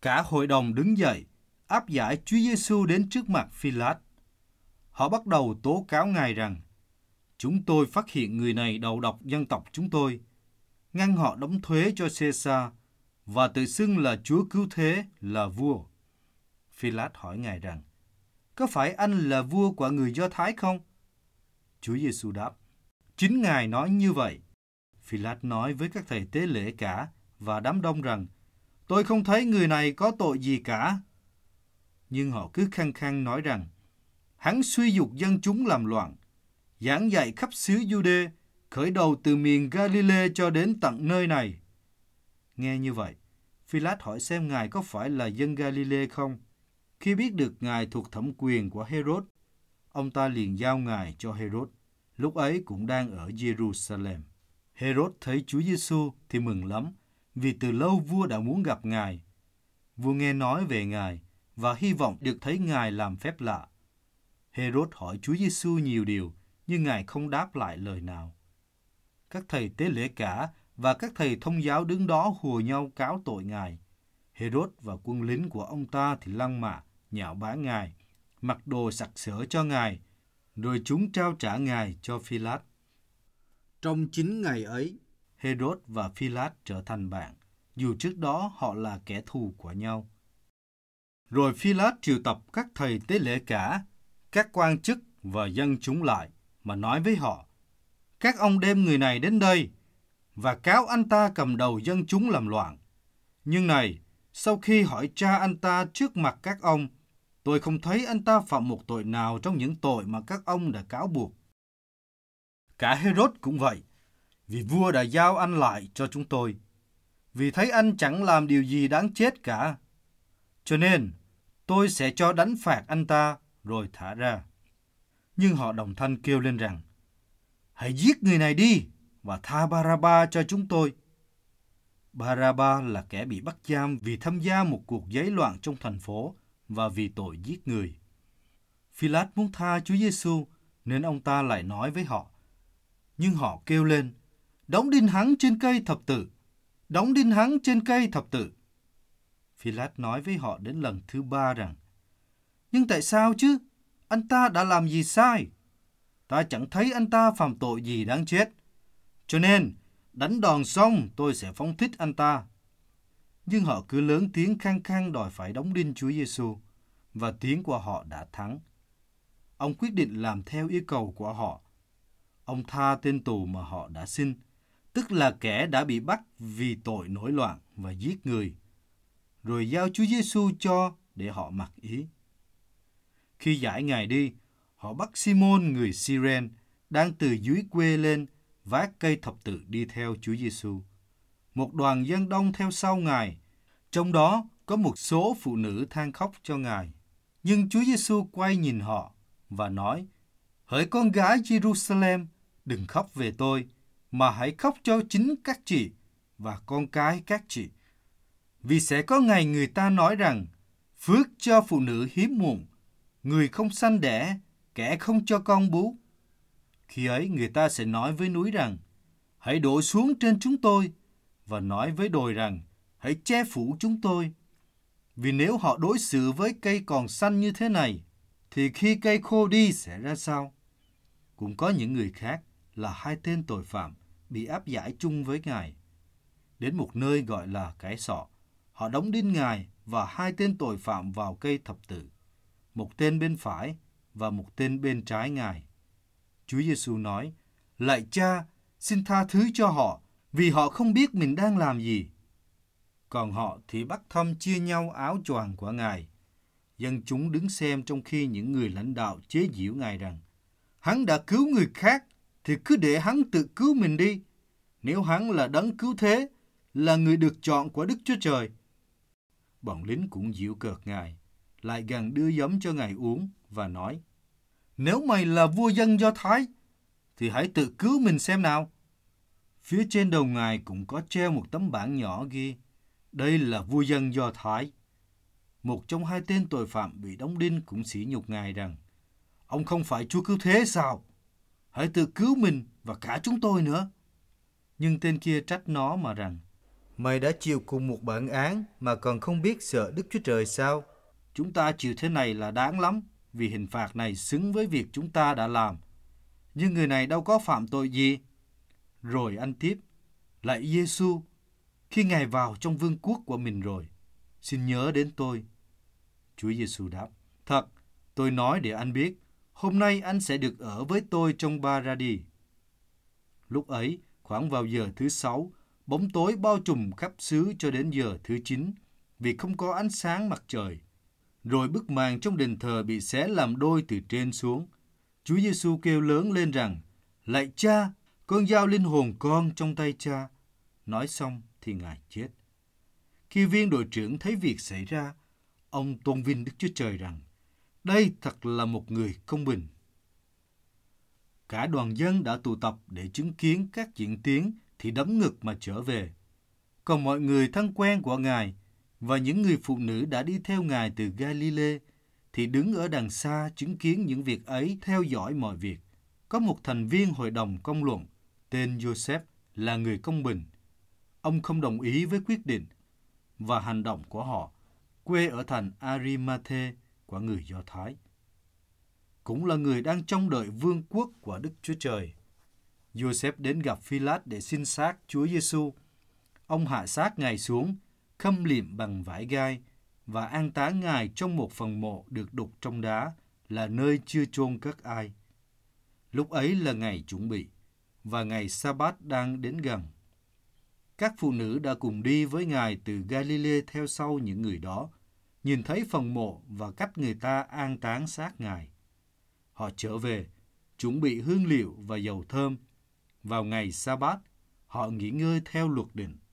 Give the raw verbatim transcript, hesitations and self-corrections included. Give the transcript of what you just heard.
Cả hội đồng đứng dậy, áp giải Chúa Giêsu đến trước mặt Phi-lát. Họ bắt đầu tố cáo Ngài rằng, chúng tôi phát hiện người này đầu độc dân tộc chúng tôi, ngăn họ đóng thuế cho Caesar và tự xưng là Chúa cứu thế, là vua. Phi-lát hỏi Ngài rằng, có phải anh là vua của người Do Thái không? Chúa Giêsu đáp, chính Ngài nói như vậy. Phi-lát nói với các thầy tế lễ cả và đám đông rằng, tôi không thấy người này có tội gì cả. Nhưng họ cứ khăng khăng nói rằng, hắn suy dục dân chúng làm loạn, giảng dạy khắp xứ Giu-đê, khởi đầu từ miền Ga-li-lê cho đến tận nơi này. Nghe như vậy, Phi-lát hỏi xem Ngài có phải là dân Ga-li-lê không. Khi biết được Ngài thuộc thẩm quyền của Hê-rốt, ông ta liền giao Ngài cho Hê-rốt, lúc ấy cũng đang ở Giê-ru-sa-lem. Hê-rốt thấy Chúa Giêsu thì mừng lắm, vì từ lâu vua đã muốn gặp Ngài. Vua nghe nói về Ngài và hy vọng được thấy Ngài làm phép lạ. Hê-rốt hỏi Chúa Giêsu nhiều điều, nhưng Ngài không đáp lại lời nào. Các thầy tế lễ cả và các thầy thông giáo đứng đó hùa nhau cáo tội Ngài. Hê-rốt và quân lính của ông ta thì lăng mạ, nhạo báng Ngài, mặc đồ sặc sỡ cho Ngài, rồi chúng trao trả Ngài cho Phi-lát. Trong chính ngày ấy, Hê-rốt và Phi-lát trở thành bạn, dù trước đó họ là kẻ thù của nhau. Rồi Phi-lát triệu tập các thầy tế lễ cả, các quan chức và dân chúng lại, mà nói với họ, các ông đem người này đến đây, và cáo anh ta cầm đầu dân chúng làm loạn. Nhưng này, sau khi hỏi tra anh ta trước mặt các ông, tôi không thấy anh ta phạm một tội nào trong những tội mà các ông đã cáo buộc. Cả Hê-rốt cũng vậy, vì vua đã giao anh lại cho chúng tôi, vì thấy anh chẳng làm điều gì đáng chết cả. Cho nên, tôi sẽ cho đánh phạt anh ta, rồi thả ra. Nhưng họ đồng thanh kêu lên rằng, hãy giết người này đi, và tha Ba-ra-ba cho chúng tôi. Ba-ra-ba là kẻ bị bắt giam vì tham gia một cuộc giấy loạn trong thành phố, và vì tội giết người. Phi-lát muốn tha Chúa Giêsu, nên ông ta lại nói với họ. Nhưng họ kêu lên, đóng đinh hắn trên cây thập tự, đóng đinh hắn trên cây thập tự. Phi-lát nói với họ đến lần thứ ba rằng, nhưng tại sao chứ? Anh ta đã làm gì sai? Ta chẳng thấy anh ta phạm tội gì đáng chết. Cho nên, đánh đòn xong tôi sẽ phóng thích anh ta. Nhưng họ cứ lớn tiếng khăng khăng đòi phải đóng đinh Chúa Giêsu, và tiếng của họ đã thắng. Ông quyết định làm theo yêu cầu của họ. Ông tha tên tù mà họ đã xin, tức là kẻ đã bị bắt vì tội nổi loạn và giết người, rồi giao Chúa Giêsu cho để họ mặc ý. Khi giải Ngài đi, họ bắt Simon người Siren đang từ dưới quê lên vác cây thập tự đi theo Chúa Giêsu. Một đoàn dân đông theo sau Ngài, trong đó có một số phụ nữ than khóc cho Ngài. Nhưng Chúa Giêsu quay nhìn họ và nói, hỡi con gái Jerusalem, đừng khóc về tôi, mà hãy khóc cho chính các chị và con cái các chị. Vì sẽ có ngày người ta nói rằng, phước cho phụ nữ hiếm muộn, người không sanh đẻ, kẻ không cho con bú. Khi ấy người ta sẽ nói với núi rằng, hãy đổ xuống trên chúng tôi, và nói với đồi rằng, hãy che phủ chúng tôi. Vì nếu họ đối xử với cây còn xanh như thế này, thì khi cây khô đi sẽ ra sao? Cũng có những người khác là hai tên tội phạm bị áp giải chung với Ngài. Đến một nơi gọi là Cái Sọ, họ đóng đinh Ngài và hai tên tội phạm vào cây thập tự, một tên bên phải và một tên bên trái Ngài. Chúa Giêsu nói, lạy Cha, xin tha thứ cho họ, vì họ không biết mình đang làm gì. Còn họ thì bắt thăm chia nhau áo choàng của Ngài. Dân chúng đứng xem trong khi những người lãnh đạo chế giễu Ngài rằng, hắn đã cứu người khác, thì cứ để hắn tự cứu mình đi. Nếu hắn là đấng cứu thế, là người được chọn của Đức Chúa Trời. Bọn lính cũng giễu cợt Ngài, lại gần đưa giấm cho Ngài uống và nói, nếu mày là vua dân Do Thái, thì hãy tự cứu mình xem nào. Phía trên đầu Ngài cũng có treo một tấm bảng nhỏ ghi, đây là vua dân Do Thái. Một trong hai tên tội phạm bị đóng đinh cũng sỉ nhục Ngài rằng, ông không phải Chúa cứu thế sao? Hãy tự cứu mình và cả chúng tôi nữa. Nhưng tên kia trách nó mà rằng, Mày đã chịu cùng một bản án mà còn không biết sợ Đức Chúa Trời sao? Chúng ta chịu thế này là đáng lắm, vì hình phạt này xứng với việc chúng ta đã làm. Nhưng người này đâu có phạm tội gì. Rồi anh tiếp, lạy Giêsu, khi Ngài vào trong vương quốc của mình rồi, xin nhớ đến tôi. Chúa Giêsu đáp, thật, tôi nói để anh biết, hôm nay anh sẽ được ở với tôi trong Paradis. Lúc ấy, khoảng vào giờ thứ sáu, bóng tối bao trùm khắp xứ cho đến giờ thứ chín, vì không có ánh sáng mặt trời. Rồi bức màn trong đền thờ bị xé làm đôi từ trên xuống. Chúa Giêsu kêu lớn lên rằng, lạy Cha, con giao linh hồn con trong tay Cha. Nói xong thì Ngài chết. Khi viên đội trưởng thấy việc xảy ra, ông tôn vinh Đức Chúa Trời rằng, đây thật là một người công bình. Cả đoàn dân đã tụ tập để chứng kiến các diễn tiến thì đấm ngực mà trở về. Còn mọi người thân quen của Ngài và những người phụ nữ đã đi theo Ngài từ Galilee thì đứng ở đằng xa chứng kiến những việc ấy, theo dõi mọi việc. Có một thành viên hội đồng công luận tên Joseph là người công bình. Ông không đồng ý với quyết định và hành động của họ, quê ở thành Arimathe của người Do Thái. Cũng là người đang trông đợi vương quốc của Đức Chúa Trời. Joseph đến gặp Phi-lát để xin xác Chúa Giêsu. Ông hạ xác Ngài xuống, khâm liệm bằng vải gai và an táng Ngài trong một phần mộ được đục trong đá, là nơi chưa chôn cất ai. Lúc ấy là ngày chuẩn bị, và ngày Sa-bát đang đến gần. Các phụ nữ đã cùng đi với Ngài từ Galilee theo sau những người đó, nhìn thấy phần mộ và cách người ta an táng xác Ngài. Họ trở về, chuẩn bị hương liệu và dầu thơm. Vào ngày Sa-bát, họ nghỉ ngơi theo luật định.